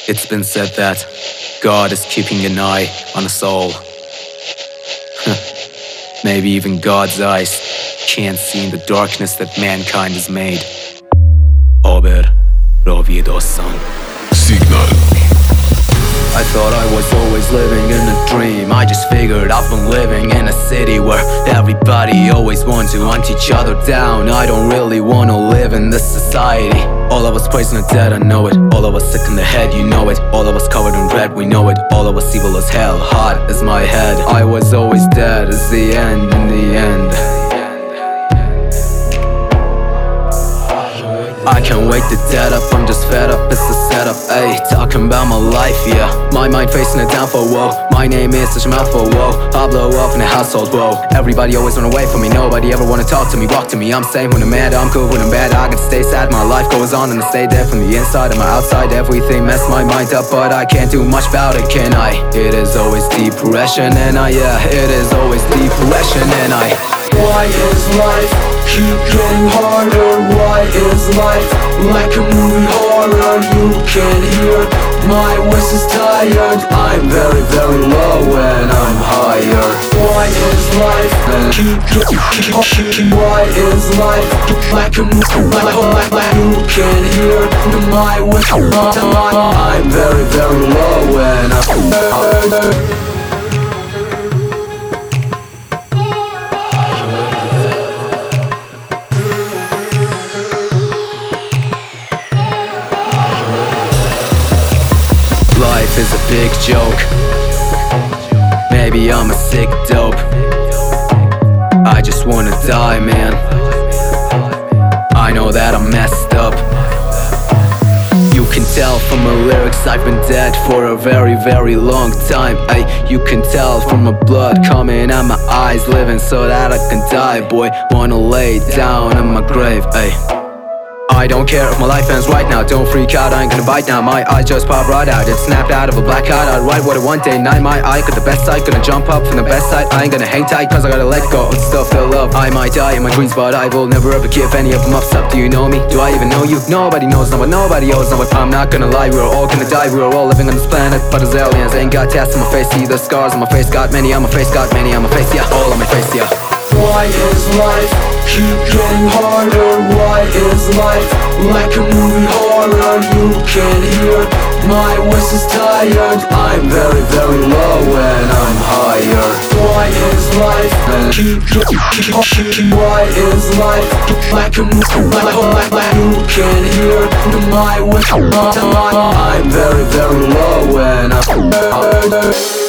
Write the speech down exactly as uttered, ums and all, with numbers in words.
It's been said that God is keeping an eye on us all. Maybe even God's eyes can't see in the darkness that mankind has made. Aber robię dosan. Signal. I thought I was always living in a dream. I just figured I've been living in a city where everybody always wants to hunt each other down. I don't really wanna live in this society. All of us poison are dead, I know it. All of us sick in the head, you know it. All of us covered in red, we know it. All of us evil as hell, hot as my head. I was always dead as the end in the end. I can't wake the dead up, I'm just fed up, it's a setup, ayy. Talking about my life, yeah. My mind facing a downfall, whoa. My name is such a mouthful, whoa. I'll blow up in a household, whoa. Everybody always run away from me, nobody ever wanna talk to me, walk to me. I'm sane when I'm mad, I'm cool when I'm bad. I can stay sad, my life goes on and I stay dead from the inside and my outside. Everything messed my mind up, but I can't do much about it, can I? It is always depression and I, yeah. It is always depression and I. Why is life keep getting harder? Why is life like a movie horror? You can hear my voice is tired. I'm very, very low and I'm higher. Why is life keep getting Why is life like a movie horror? You can hear my voice. I'm very, very low and I'm higher. Life is a big joke. Maybe I'm a sick dope. I just wanna die, man. I know that I'm messed up. You can tell from my lyrics I've been dead for a very, very long time. Ay, you can tell from my blood coming out my eyes, living so that I can die, boy. Wanna lay down in my grave, ay. I don't care if my life ends right now. Don't freak out, I ain't gonna bite now. My eyes just pop right out. It snapped out of a blackout. I'd write what I want day night. My eye got the best sight. Gonna jump up from the best side. I ain't gonna hang tight cause I gotta let go of stuff that I love. I might die in my dreams but I will never ever give any of them up. Up, do you know me? Do I even know you? Nobody knows, no one, nobody owes, no one. I'm not gonna lie, we are all gonna die. We are all living on this planet, but as aliens ain't got tats on my face. See the scars on my face, got many on my face. Got many on my face, yeah, all on my face, yeah. Why is life keep getting harder? Why is life like a movie horror? You can hear my voice is tired. I'm very, very low and I'm higher. Why is life keep getting Why is life like a movie horror? You can hear my voice. I'm very, very low and I'm higher.